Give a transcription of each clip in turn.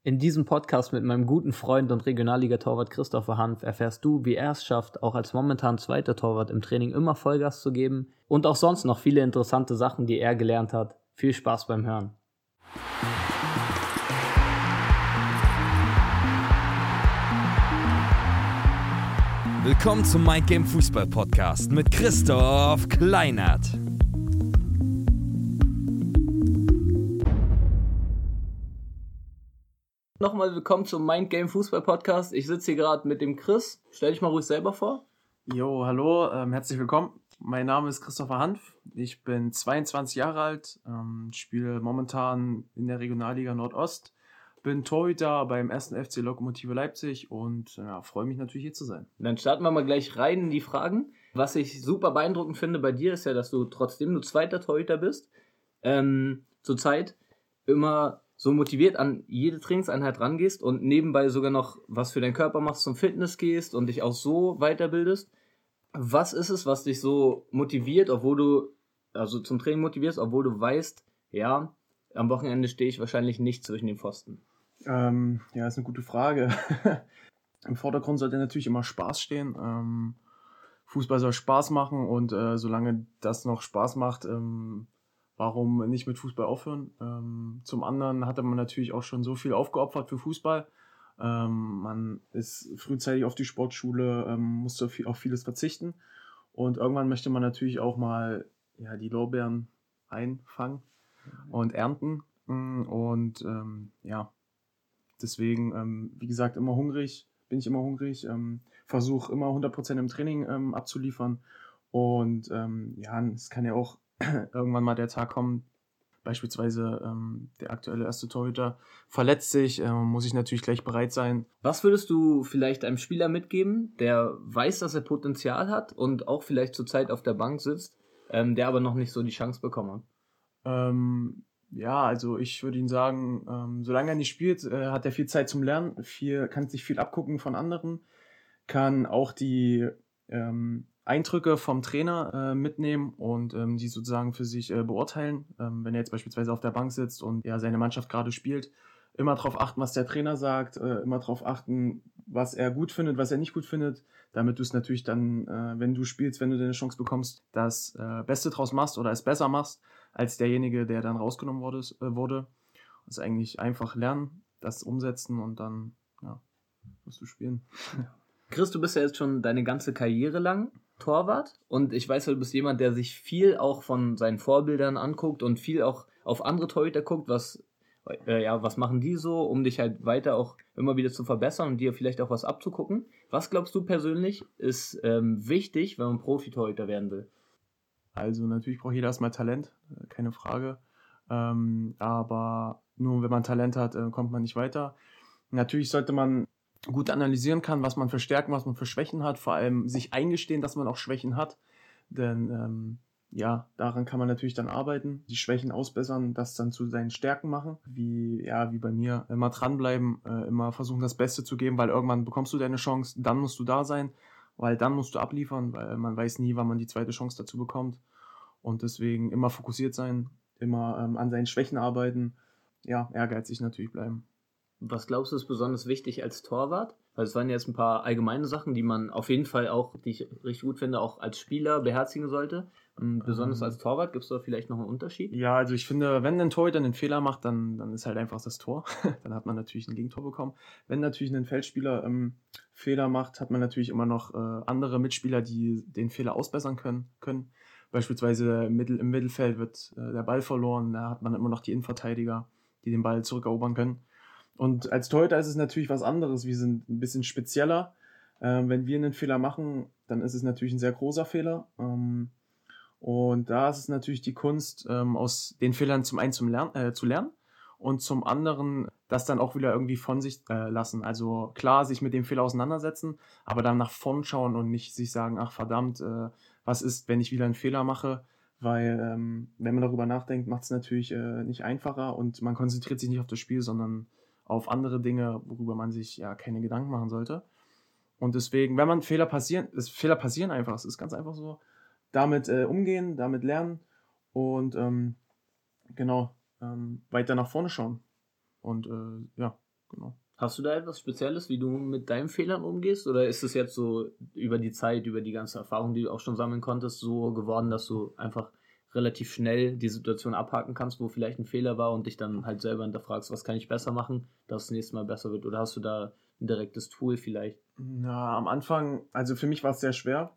In diesem Podcast mit meinem guten Freund und Regionalliga-Torwart Christopher Hanf erfährst du, wie er es schafft, auch als momentan zweiter Torwart im Training immer Vollgas zu geben und auch sonst noch viele interessante Sachen, die er gelernt hat. Viel Spaß beim Hören. Willkommen zum Mind Game Fußball Podcast mit Christoph Kleinert. Nochmal willkommen zum Mind Game Fußball Podcast. Ich sitze hier gerade mit dem Chris. Stell dich mal ruhig selber vor. Jo, hallo, herzlich willkommen. Mein Name ist Christopher Hanf. Ich bin 22 Jahre alt, spiele momentan in der Regionalliga Nordost. Bin Torhüter beim 1. FC Lokomotive Leipzig und freue mich natürlich hier zu sein. Dann starten wir mal gleich rein in die Fragen. Was ich super beeindruckend finde bei dir ist ja, dass du trotzdem nur zweiter Torhüter bist, zurzeit immer so motiviert an jede Trainingseinheit rangehst und nebenbei sogar noch was für deinen Körper machst, zum Fitness gehst und dich auch so weiterbildest. Was ist es, was dich so motiviert, zum Training motivierst, obwohl du weißt, ja, am Wochenende stehe ich wahrscheinlich nicht zwischen den Pfosten? Ist eine gute Frage. Im Vordergrund sollte natürlich immer Spaß stehen. Fußball soll Spaß machen und solange das noch Spaß macht, warum nicht mit Fußball aufhören? Zum anderen hatte man natürlich auch schon so viel aufgeopfert für Fußball. Man ist frühzeitig auf die Sportschule, musste auf vieles verzichten. Und irgendwann möchte man natürlich auch mal die Lorbeeren einfangen und ernten. Deswegen, wie gesagt, bin ich immer hungrig, versuche immer 100% im Training abzuliefern. Und es kann ja auch irgendwann mal der Tag kommen, beispielsweise der aktuelle erste Torhüter verletzt sich, muss ich natürlich gleich bereit sein. Was würdest du vielleicht einem Spieler mitgeben, der weiß, dass er Potenzial hat und auch vielleicht zurzeit auf der Bank sitzt, der aber noch nicht so die Chance bekommen hat? Also ich würde ihm sagen, solange er nicht spielt, hat er viel Zeit zum Lernen, kann sich viel abgucken von anderen, kann auch die Eindrücke vom Trainer mitnehmen und die sozusagen für sich beurteilen. Wenn er jetzt beispielsweise auf der Bank sitzt und seine Mannschaft gerade spielt, immer darauf achten, was der Trainer sagt, immer darauf achten, was er gut findet, was er nicht gut findet, damit du es natürlich dann, wenn du spielst, wenn du deine Chance bekommst, das Beste draus machst oder es besser machst, als derjenige, der dann rausgenommen wurde. Das ist eigentlich einfach lernen, das umsetzen und dann wirst du spielen. Chris, du bist ja jetzt schon deine ganze Karriere lang Torwart und ich weiß ja, du bist jemand, der sich viel auch von seinen Vorbildern anguckt und viel auch auf andere Torhüter guckt, was machen die so, um dich halt weiter auch immer wieder zu verbessern und dir vielleicht auch was abzugucken. Was glaubst du persönlich ist wichtig, wenn man Profi-Torhüter werden will? Also natürlich braucht jeder erstmal Talent, keine Frage. Aber nur wenn man Talent hat, kommt man nicht weiter. Natürlich sollte man gut analysieren können, was man für Stärken, was man für Schwächen hat. Vor allem sich eingestehen, dass man auch Schwächen hat. Denn daran kann man natürlich dann arbeiten, die Schwächen ausbessern, das dann zu seinen Stärken machen. Wie bei mir, immer dranbleiben, immer versuchen, das Beste zu geben, weil irgendwann bekommst du deine Chance, dann musst du da sein, weil dann musst du abliefern, weil man weiß nie, wann man die zweite Chance dazu bekommt. Und deswegen immer fokussiert sein, immer an seinen Schwächen arbeiten, ehrgeizig natürlich bleiben. Was glaubst du ist besonders wichtig als Torwart? Weil es waren jetzt ein paar allgemeine Sachen, die man auf jeden Fall auch, die ich richtig gut finde, auch als Spieler beherzigen sollte. Und besonders als Torwart, gibt es da vielleicht noch einen Unterschied? Ja, also ich finde, wenn ein Torhüter einen Fehler macht, dann ist halt einfach das Tor. Dann hat man natürlich ein Gegentor bekommen. Wenn natürlich ein Feldspieler Fehler macht, hat man natürlich immer noch andere Mitspieler, die den Fehler ausbessern können. Beispielsweise im Mittelfeld wird der Ball verloren, da hat man immer noch die Innenverteidiger, die den Ball zurückerobern können. Und als Torhüter ist es natürlich was anderes. Wir sind ein bisschen spezieller. Wenn wir einen Fehler machen, dann ist es natürlich ein sehr großer Fehler. Und da ist es natürlich die Kunst, aus den Fehlern zum einen zu lernen und zum anderen das dann auch wieder irgendwie von sich lassen. Also klar, sich mit dem Fehler auseinandersetzen, aber dann nach vorn schauen und nicht sich sagen, ach verdammt, was ist, wenn ich wieder einen Fehler mache? Weil wenn man darüber nachdenkt, macht es natürlich nicht einfacher und man konzentriert sich nicht auf das Spiel, sondern auf andere Dinge, worüber man sich keine Gedanken machen sollte. Und deswegen, wenn Fehler passieren einfach, es ist ganz einfach so, damit umgehen, damit lernen und weiter nach vorne schauen. Und genau. Hast du da etwas Spezielles, wie du mit deinen Fehlern umgehst? Oder ist es jetzt so über die Zeit, über die ganze Erfahrung, die du auch schon sammeln konntest, so geworden, dass du einfach relativ schnell die Situation abhaken kannst, wo vielleicht ein Fehler war und dich dann halt selber hinterfragst, was kann ich besser machen, dass es das nächste Mal besser wird? Oder hast du da ein direktes Tool vielleicht? Na, am Anfang, also für mich war es sehr schwer.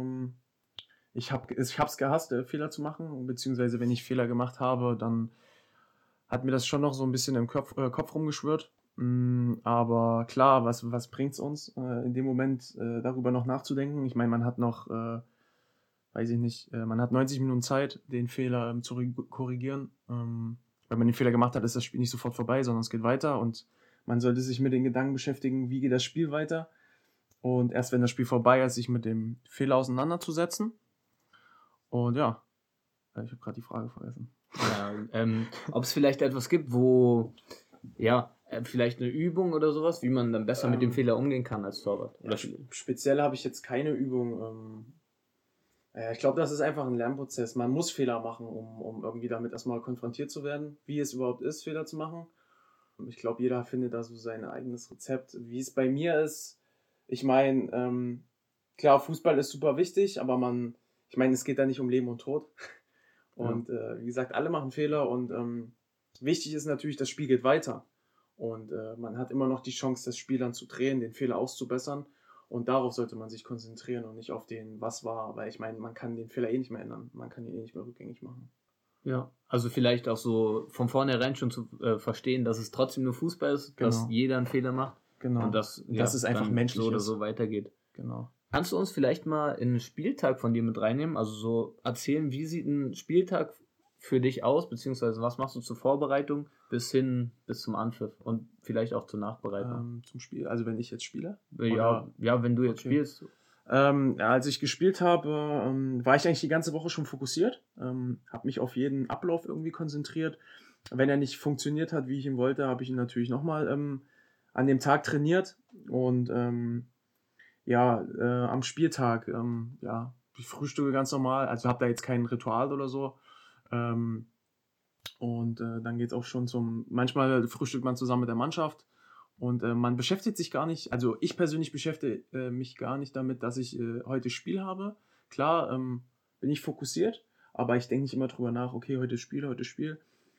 Ich hab's gehasst, Fehler zu machen, beziehungsweise wenn ich Fehler gemacht habe, dann hat mir das schon noch so ein bisschen im Kopf rumgeschwirrt. Aber klar, was bringt's uns in dem Moment darüber noch nachzudenken? Ich meine, man hat noch, weiß ich nicht, man hat 90 Minuten Zeit, den Fehler zu korrigieren. Wenn man den Fehler gemacht hat, ist das Spiel nicht sofort vorbei, sondern es geht weiter und man sollte sich mit den Gedanken beschäftigen, wie geht das Spiel weiter. Und erst wenn das Spiel vorbei ist, sich mit dem Fehler auseinanderzusetzen. Und ja, ich habe gerade die Frage vergessen. Ja, ob es vielleicht etwas gibt, wo, ja, vielleicht eine Übung oder sowas, wie man dann besser mit dem Fehler umgehen kann als Torwart. Oder speziell habe ich jetzt keine Übung. Ich glaube, das ist einfach ein Lernprozess. Man muss Fehler machen, um irgendwie damit erstmal konfrontiert zu werden, wie es überhaupt ist, Fehler zu machen. Ich glaube, jeder findet da so sein eigenes Rezept. Wie es bei mir ist, ich meine, klar, Fußball ist super wichtig, aber ich meine, es geht da nicht um Leben und Tod. Und wie gesagt, alle machen Fehler und wichtig ist natürlich, das Spiel geht weiter. Und man hat immer noch die Chance, das Spiel dann zu drehen, den Fehler auszubessern. Und darauf sollte man sich konzentrieren und nicht auf den, was war. Weil ich meine, man kann den Fehler eh nicht mehr ändern. Man kann ihn eh nicht mehr rückgängig machen. Ja, also vielleicht auch so von vornherein schon zu verstehen, dass es trotzdem nur Fußball ist, dass jeder einen Fehler macht. Genau. Und dass es einfach menschlich so oder so weitergeht. Genau. Kannst du uns vielleicht mal in einen Spieltag von dir mit reinnehmen? Also so erzählen, wie sieht ein Spieltag für dich aus, beziehungsweise was machst du zur Vorbereitung bis zum Anpfiff und vielleicht auch zur Nachbereitung? Zum Spiel, also wenn ich jetzt spiele? Ja, wenn du jetzt spielst. Als ich gespielt habe, war ich eigentlich die ganze Woche schon fokussiert, habe mich auf jeden Ablauf irgendwie konzentriert. Wenn er nicht funktioniert hat, wie ich ihn wollte, habe ich ihn natürlich nochmal an dem Tag trainiert und am Spieltag, ich frühstücke ganz normal, also habe da jetzt kein Ritual oder so. Dann geht es auch schon manchmal frühstückt man zusammen mit der Mannschaft und man beschäftigt sich gar nicht, also ich persönlich beschäftige mich gar nicht damit, dass ich heute Spiel habe. Klar bin ich fokussiert, aber ich denke nicht immer drüber nach, okay, heute Spiel,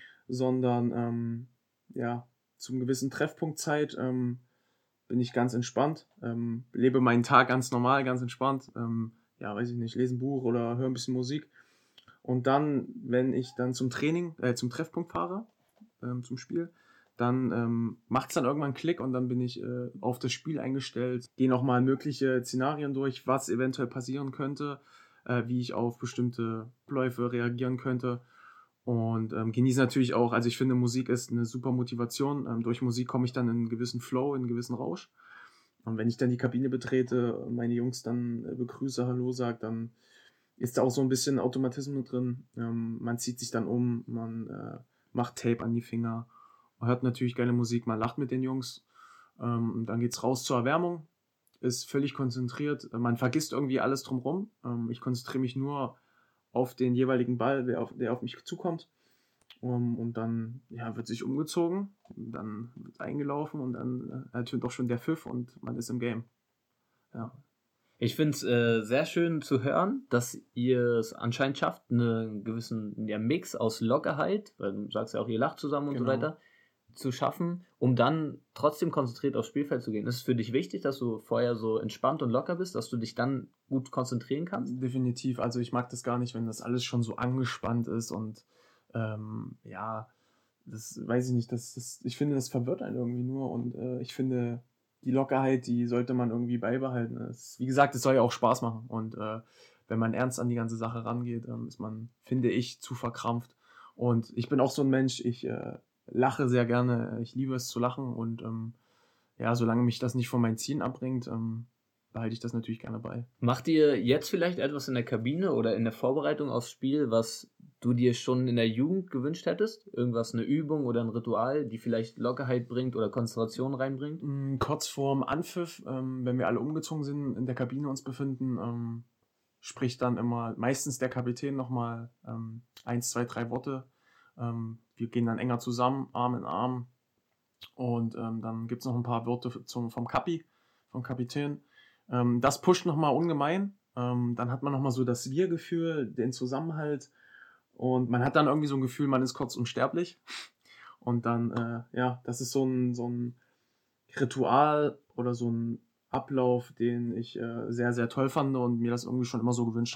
sondern zum gewissen Treffpunktzeit bin ich ganz entspannt, lebe meinen Tag ganz normal, ganz entspannt, weiß ich nicht, lese ein Buch oder höre ein bisschen Musik. Und dann, wenn ich dann zum Treffpunkt fahre, zum Spiel, dann macht es dann irgendwann einen Klick und dann bin ich auf das Spiel eingestellt, gehe nochmal mögliche Szenarien durch, was eventuell passieren könnte, wie ich auf bestimmte Abläufe reagieren könnte und genieße natürlich auch, also ich finde, Musik ist eine super Motivation. Durch Musik komme ich dann in einen gewissen Flow, in einen gewissen Rausch. Und wenn ich dann die Kabine betrete und meine Jungs dann begrüße, Hallo sage, dann ist da auch so ein bisschen Automatismus drin. Man zieht sich dann um, man macht Tape an die Finger, man hört natürlich geile Musik, man lacht mit den Jungs. Und dann geht's raus zur Erwärmung, ist völlig konzentriert, man vergisst irgendwie alles drumherum. Ich konzentriere mich nur auf den jeweiligen Ball, der auf mich zukommt. Und dann wird sich umgezogen, dann wird eingelaufen und dann ertönt auch schon der Pfiff und man ist im Game. Ja. Ich finde es sehr schön zu hören, dass ihr es anscheinend schafft, einen gewissen Mix aus Lockerheit, weil du sagst ja auch, ihr lacht zusammen und so weiter, zu schaffen, um dann trotzdem konzentriert aufs Spielfeld zu gehen. Ist es für dich wichtig, dass du vorher so entspannt und locker bist, dass du dich dann gut konzentrieren kannst? Definitiv. Also ich mag das gar nicht, wenn das alles schon so angespannt ist und das weiß ich nicht. Ich finde, das verwirrt einen irgendwie nur und ich finde, die Lockerheit, die sollte man irgendwie beibehalten. Wie gesagt, es soll ja auch Spaß machen und wenn man ernst an die ganze Sache rangeht, ist man, finde ich, zu verkrampft. Und ich bin auch so ein Mensch, ich lache sehr gerne, ich liebe es zu lachen und solange mich das nicht von meinen Zielen abbringt, behalte ich das natürlich gerne bei. Macht ihr jetzt vielleicht etwas in der Kabine oder in der Vorbereitung aufs Spiel, was du dir schon in der Jugend gewünscht hättest? Irgendwas, eine Übung oder ein Ritual, die vielleicht Lockerheit bringt oder Konzentration reinbringt? Kurz vorm Anpfiff, wenn wir alle umgezogen sind, in der Kabine uns befinden, spricht dann immer meistens der Kapitän nochmal 1, 2, 3 Worte. Wir gehen dann enger zusammen, Arm in Arm Und dann gibt es noch ein paar Worte vom Kapitän. Das pusht nochmal ungemein. Dann hat man nochmal so das Wir-Gefühl, den Zusammenhalt. Und man hat dann irgendwie so ein Gefühl, man ist kurz unsterblich. Und dann, das ist so ein Ritual oder so ein Ablauf, den ich sehr, sehr toll fand und mir das irgendwie schon immer so gewünscht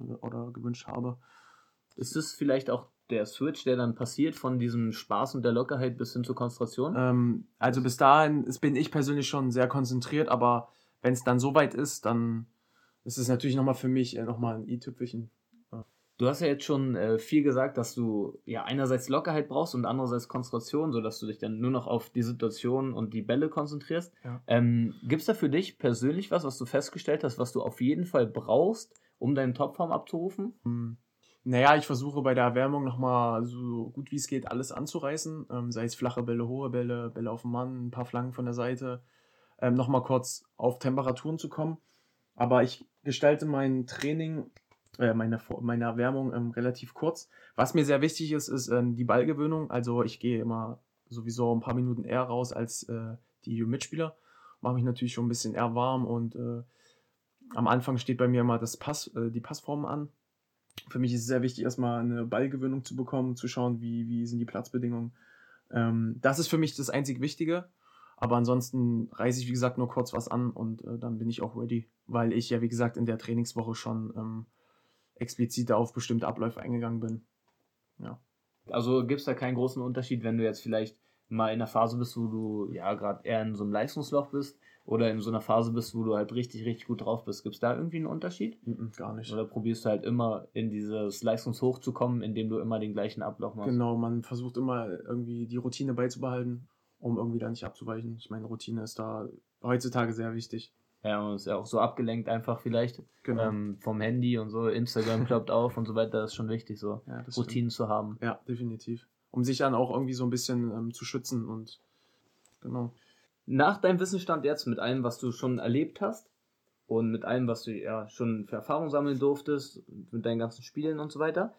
habe. Ist es vielleicht auch der Switch, der dann passiert von diesem Spaß und der Lockerheit bis hin zur Konzentration? Also bis dahin bin ich persönlich schon sehr konzentriert, aber wenn es dann soweit ist, dann ist es natürlich nochmal für mich nochmal ein i-Tüpfelchen. Du hast ja jetzt schon viel gesagt, dass du ja einerseits Lockerheit brauchst und andererseits Konzentration, sodass du dich dann nur noch auf die Situation und die Bälle konzentrierst. Ja. Gibt es da für dich persönlich was du festgestellt hast, was du auf jeden Fall brauchst, um deine Topform abzurufen? Naja, ich versuche bei der Erwärmung nochmal so gut wie es geht alles anzureißen, sei es flache Bälle, hohe Bälle, Bälle auf dem Mann, ein paar Flanken von der Seite, nochmal kurz auf Temperaturen zu kommen. Aber ich gestalte mein Training, meine Erwärmung relativ kurz. Was mir sehr wichtig ist die Ballgewöhnung. Also ich gehe immer sowieso ein paar Minuten eher raus als die Mitspieler. Mache mich natürlich schon ein bisschen eher warm und am Anfang steht bei mir immer die Passform an. Für mich ist es sehr wichtig, erstmal eine Ballgewöhnung zu bekommen, zu schauen, wie sind die Platzbedingungen. Das ist für mich das einzig Wichtige. Aber ansonsten reiße ich, wie gesagt, nur kurz was an und dann bin ich auch ready. Weil ich ja, wie gesagt, in der Trainingswoche schon explizit auf bestimmte Abläufe eingegangen bin. Ja. Also gibt es da keinen großen Unterschied, wenn du jetzt vielleicht mal in einer Phase bist, wo du ja gerade eher in so einem Leistungsloch bist oder in so einer Phase bist, wo du halt richtig, richtig gut drauf bist. Gibt es da irgendwie einen Unterschied? Gar nicht. Oder probierst du halt immer in dieses Leistungshoch zu kommen, indem du immer den gleichen Ablauf machst? Genau, man versucht immer irgendwie die Routine beizubehalten, um irgendwie da nicht abzuweichen. Ich meine, Routine ist da heutzutage sehr wichtig. Ja, und ist ja auch so abgelenkt einfach vielleicht vom Handy und so. Instagram ploppt auf und so weiter. Das ist schon wichtig, so Routinen zu haben. Ja, definitiv. Um sich dann auch irgendwie so ein bisschen zu schützen und genau. Nach deinem Wissensstand jetzt, mit allem, was du schon erlebt hast und mit allem, was du ja schon für Erfahrung sammeln durftest, mit deinen ganzen Spielen und so weiter,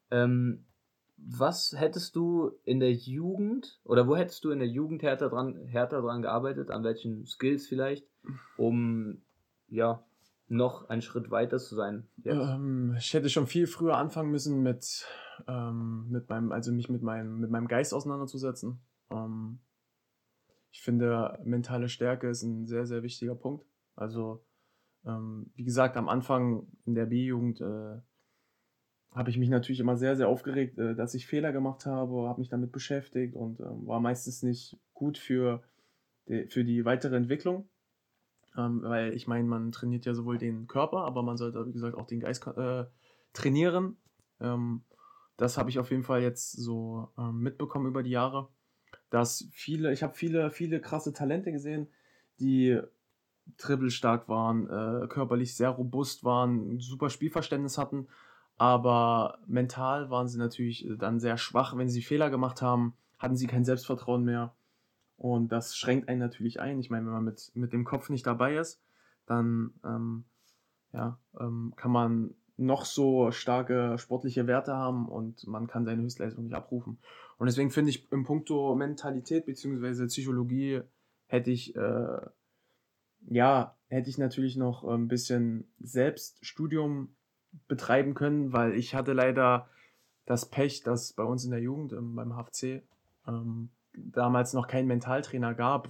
was hättest du in der Jugend oder wo hättest du in der Jugend härter dran gearbeitet, an welchen Skills vielleicht, um ja noch einen Schritt weiter zu sein? Ich hätte schon viel früher anfangen müssen mich mit meinem Geist auseinanderzusetzen. Ich finde, mentale Stärke ist ein sehr, sehr wichtiger Punkt. Also, wie gesagt, am Anfang in der B-Jugend habe ich mich natürlich immer sehr, sehr aufgeregt, dass ich Fehler gemacht habe mich damit beschäftigt und war meistens nicht gut für die weitere Entwicklung. Weil ich meine, man trainiert ja sowohl den Körper, aber man sollte, wie gesagt, auch den Geist trainieren. Das habe ich auf jeden Fall jetzt so mitbekommen über die Jahre. Ich habe viele krasse Talente gesehen, die dribbelstark waren, körperlich sehr robust waren, ein super Spielverständnis hatten, aber mental waren sie natürlich dann sehr schwach. Wenn sie Fehler gemacht haben, hatten sie kein Selbstvertrauen mehr und das schränkt einen natürlich ein. Ich meine, wenn man mit dem Kopf nicht dabei ist, dann kann man noch so starke sportliche Werte haben und man kann seine Höchstleistung nicht abrufen. Und deswegen finde ich, im Punkto Mentalität bzw. Psychologie hätte ich natürlich noch ein bisschen Selbststudium betreiben können, weil ich hatte leider das Pech, dass bei uns in der Jugend beim HFC damals noch keinen Mentaltrainer gab.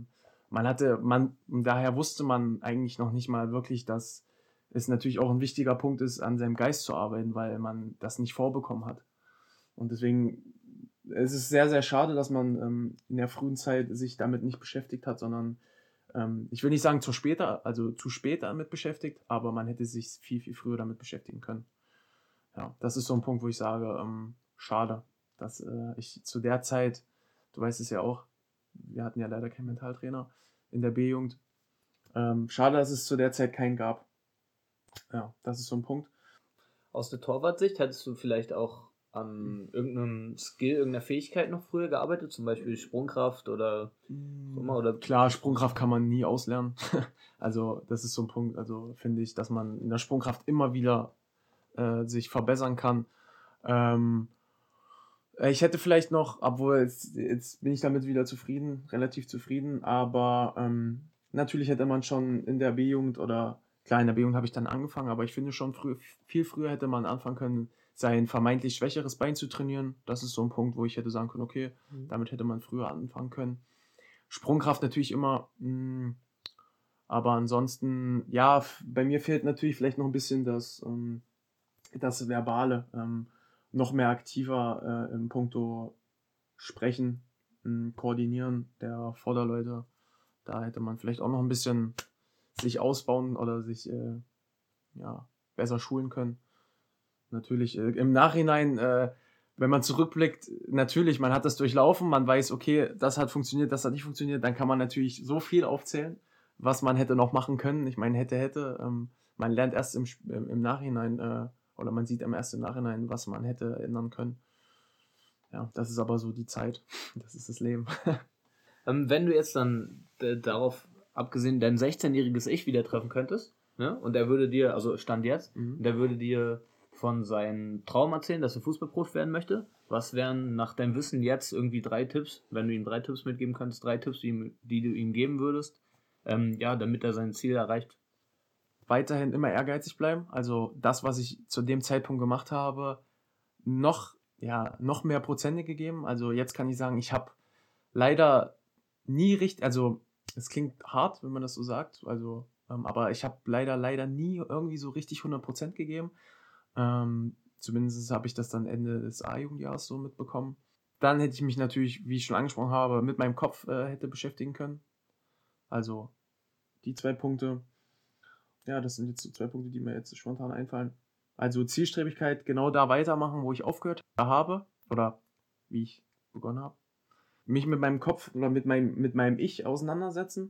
Daher wusste man eigentlich noch nicht mal wirklich, dass es natürlich auch ein wichtiger Punkt ist, an seinem Geist zu arbeiten, weil man das nicht vorbekommen hat. Und deswegen es ist sehr, sehr schade, dass man in der frühen Zeit sich damit nicht beschäftigt hat, sondern ich will nicht sagen zu spät damit beschäftigt, aber man hätte sich viel, viel früher damit beschäftigen können. Ja, das ist so ein Punkt, wo ich sage, schade, dass ich zu der Zeit, du weißt es ja auch, wir hatten ja leider keinen Mentaltrainer in der B-Jugend. Schade, dass es zu der Zeit keinen gab. Ja, das ist so ein Punkt. Aus der Torwartsicht hättest du vielleicht auch an irgendeinem Skill, irgendeiner Fähigkeit noch früher gearbeitet, zum Beispiel Sprungkraft oder so immer, oder? Klar, Sprungkraft kann man nie auslernen. Also das ist so ein Punkt, also finde ich, dass man in der Sprungkraft immer wieder sich verbessern kann. Ich hätte vielleicht noch, obwohl jetzt bin ich damit wieder relativ zufrieden, aber natürlich hätte man schon in der B-Jugend oder, klar, in der B-Jugend habe ich dann angefangen, aber ich finde schon viel früher hätte man anfangen können, sein vermeintlich schwächeres Bein zu trainieren. Das ist so ein Punkt, wo ich hätte sagen können, okay, damit hätte man früher anfangen können. Sprungkraft natürlich immer, aber ansonsten, ja, bei mir fehlt natürlich vielleicht noch ein bisschen das Verbale, noch mehr aktiver im Puncto Sprechen, Koordinieren der Vorderleute. Da hätte man vielleicht auch noch ein bisschen sich ausbauen oder sich besser schulen können. Natürlich im Nachhinein, wenn man zurückblickt, natürlich, man hat das durchlaufen, man weiß, okay, das hat funktioniert, das hat nicht funktioniert, dann kann man natürlich so viel aufzählen, was man hätte noch machen können. Ich meine, hätte, man lernt erst im Nachhinein oder man sieht erst im Nachhinein, was man hätte ändern können. Ja, das ist aber so die Zeit, das ist das Leben. Wenn du jetzt dann darauf abgesehen dein 16-jähriges Ich wieder treffen könntest, ne? Und er würde dir, also Stand jetzt, der würde dir von seinem Traum erzählen, dass er Fußballprofi werden möchte. Was wären nach deinem Wissen jetzt irgendwie 3 Tipps, wenn du ihm 3 Tipps mitgeben könntest, 3 Tipps, die du ihm geben würdest, damit er sein Ziel erreicht? Weiterhin immer ehrgeizig bleiben. Also das, was ich zu dem Zeitpunkt gemacht habe, noch mehr Prozente gegeben. Also jetzt kann ich sagen, ich habe leider nie richtig, also es klingt hart, wenn man das so sagt, also aber ich habe leider nie irgendwie so richtig 100% gegeben. Zumindest habe ich das dann Ende des A-Jugendjahres so mitbekommen. Dann hätte ich mich natürlich, wie ich schon angesprochen habe, mit meinem Kopf hätte beschäftigen können. Also die 2 Punkte. Ja, das sind jetzt so 2 Punkte, die mir jetzt spontan einfallen. Also Zielstrebigkeit, genau da weitermachen, wo ich aufgehört habe oder wie ich begonnen habe. Mich mit meinem Kopf oder mit meinem Ich auseinandersetzen.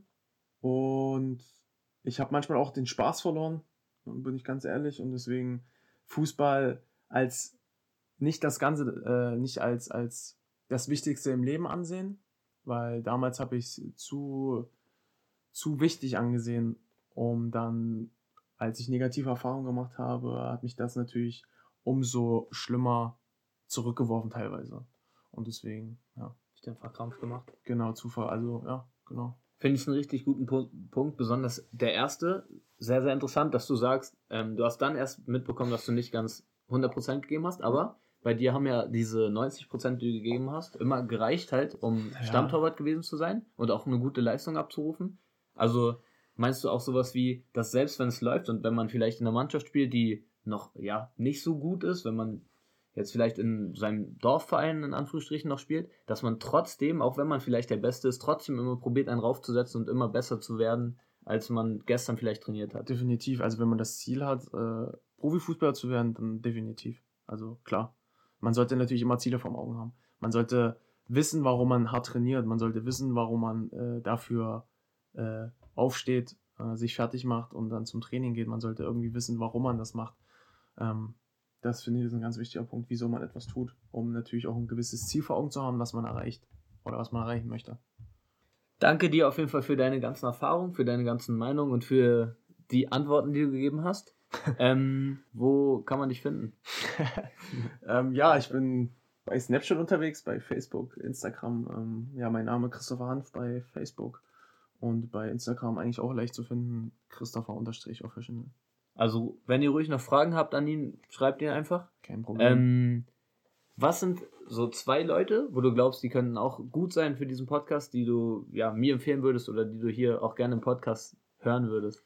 Und ich habe manchmal auch den Spaß verloren, bin ich ganz ehrlich. Und deswegen Fußball als nicht das Ganze, nicht als das Wichtigste im Leben ansehen. Weil damals habe ich es zu wichtig angesehen, um dann, als ich negative Erfahrungen gemacht habe, hat mich das natürlich umso schlimmer zurückgeworfen teilweise. Und deswegen, ja. Ich den Verkrampf gemacht. Genau, Zufall, also ja, genau. Finde ich einen richtig guten Punkt, besonders der erste, sehr, sehr interessant, dass du sagst, du hast dann erst mitbekommen, dass du nicht ganz 100% gegeben hast, aber bei dir haben ja diese 90%, die du gegeben hast, immer gereicht halt, um Stammtorwart gewesen zu sein und auch eine gute Leistung abzurufen. Also meinst du auch sowas wie, dass selbst wenn es läuft und wenn man vielleicht in einer Mannschaft spielt, die noch nicht so gut ist, wenn man jetzt vielleicht in seinem Dorfverein in Anführungsstrichen noch spielt, dass man trotzdem, auch wenn man vielleicht der Beste ist, trotzdem immer probiert, einen raufzusetzen und immer besser zu werden, als man gestern vielleicht trainiert hat? Definitiv, also wenn man das Ziel hat, Profifußballer zu werden, dann definitiv. Also klar, man sollte natürlich immer Ziele vor Augen haben. Man sollte wissen, warum man hart trainiert, man sollte wissen, warum man dafür aufsteht, sich fertig macht und dann zum Training geht. Man sollte irgendwie wissen, warum man das macht. Das finde ich ist ein ganz wichtiger Punkt, wieso man etwas tut, um natürlich auch ein gewisses Ziel vor Augen zu haben, was man erreicht oder was man erreichen möchte. Danke dir auf jeden Fall für deine ganzen Erfahrungen, für deine ganzen Meinungen und für die Antworten, die du gegeben hast. Wo kann man dich finden? Ich bin bei Snapchat unterwegs, bei Facebook, Instagram. Mein Name Christopher Hanf bei Facebook und bei Instagram eigentlich auch leicht zu finden, Christopher_official. Also, wenn ihr ruhig noch Fragen habt an ihn, schreibt ihn einfach. Kein Problem. Was sind so 2 Leute, wo du glaubst, die könnten auch gut sein für diesen Podcast, die du mir empfehlen würdest oder die du hier auch gerne im Podcast hören würdest?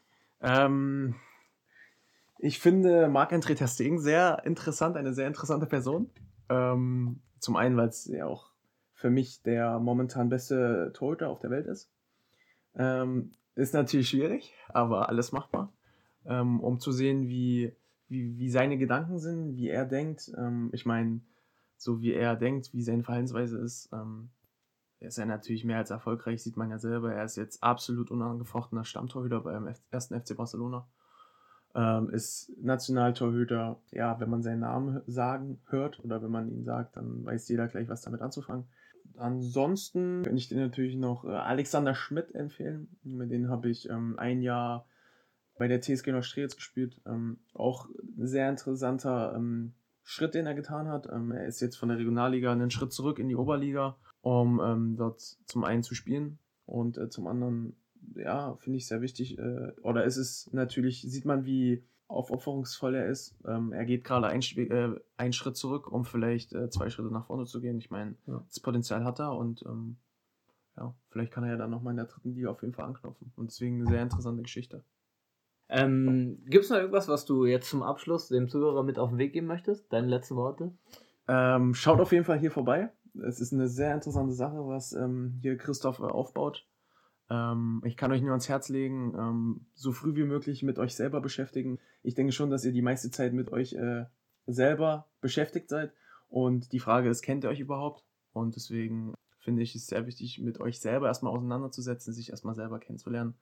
Ich finde Marc-André ter Stegen sehr interessant, eine sehr interessante Person. Zum einen, weil es ja auch für mich der momentan beste Torhüter auf der Welt ist. Ist natürlich schwierig, aber alles machbar. Um zu sehen, wie seine Gedanken sind, wie er denkt. Ich meine, so wie er denkt, wie seine Verhaltensweise ist, ist er natürlich mehr als erfolgreich, sieht man ja selber. Er ist jetzt absolut unangefochtener Stammtorhüter beim 1. FC Barcelona. Ist Nationaltorhüter, wenn man seinen Namen hört oder wenn man ihn sagt, dann weiß jeder gleich, was damit anzufangen. Ansonsten kann ich dir natürlich noch Alexander Schmidt empfehlen. Mit dem habe ich ein Jahr bei der TSG Neustrelitz gespielt. Auch ein sehr interessanter Schritt, den er getan hat. Er ist jetzt von der Regionalliga einen Schritt zurück in die Oberliga, um dort zum einen zu spielen und zum anderen, ja, finde ich sehr wichtig. Oder ist es natürlich, sieht man, wie aufopferungsvoll er ist. Er geht gerade einen Schritt zurück, um vielleicht 2 Schritte nach vorne zu gehen. Ich meine, das Potenzial hat er und ja, vielleicht kann er ja dann nochmal in der 3. Liga auf jeden Fall anknüpfen. Und deswegen eine sehr interessante Geschichte. Gibt es noch irgendwas, was du jetzt zum Abschluss dem Zuhörer mit auf den Weg geben möchtest? Deine letzten Worte? Schaut auf jeden Fall hier vorbei. Es ist eine sehr interessante Sache, was hier Christoph aufbaut. Ich kann euch nur ans Herz legen, so früh wie möglich mit euch selber beschäftigen. Ich denke schon, dass ihr die meiste Zeit mit euch selber beschäftigt seid. Und die Frage ist, kennt ihr euch überhaupt? Und deswegen finde ich es sehr wichtig, mit euch selber erstmal auseinanderzusetzen, sich erstmal selber kennenzulernen.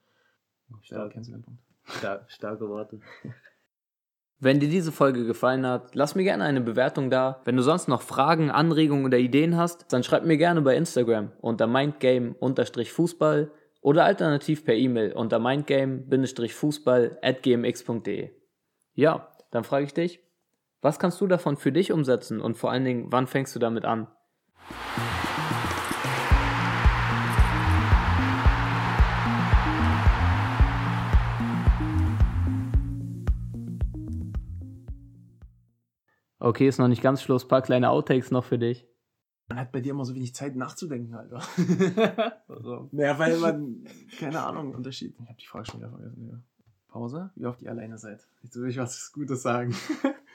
Starke Worte. Wenn dir diese Folge gefallen hat, lass mir gerne eine Bewertung da. Wenn du sonst noch Fragen, Anregungen oder Ideen hast, dann schreib mir gerne bei Instagram unter mindgame_fußball oder alternativ per E-Mail unter mindgame-fußball@gmx.de. Ja, dann frage ich dich, was kannst du davon für dich umsetzen und vor allen Dingen, wann fängst du damit an? Okay, ist noch nicht ganz Schluss. Ein paar kleine Outtakes noch für dich. Man hat bei dir immer so wenig Zeit nachzudenken, Alter. Naja, weil man, keine Ahnung, Unterschied. Ich habe die Frage schon wieder vergessen. Ja. Pause? Wie oft ihr alleine seid. Jetzt will ich was Gutes sagen.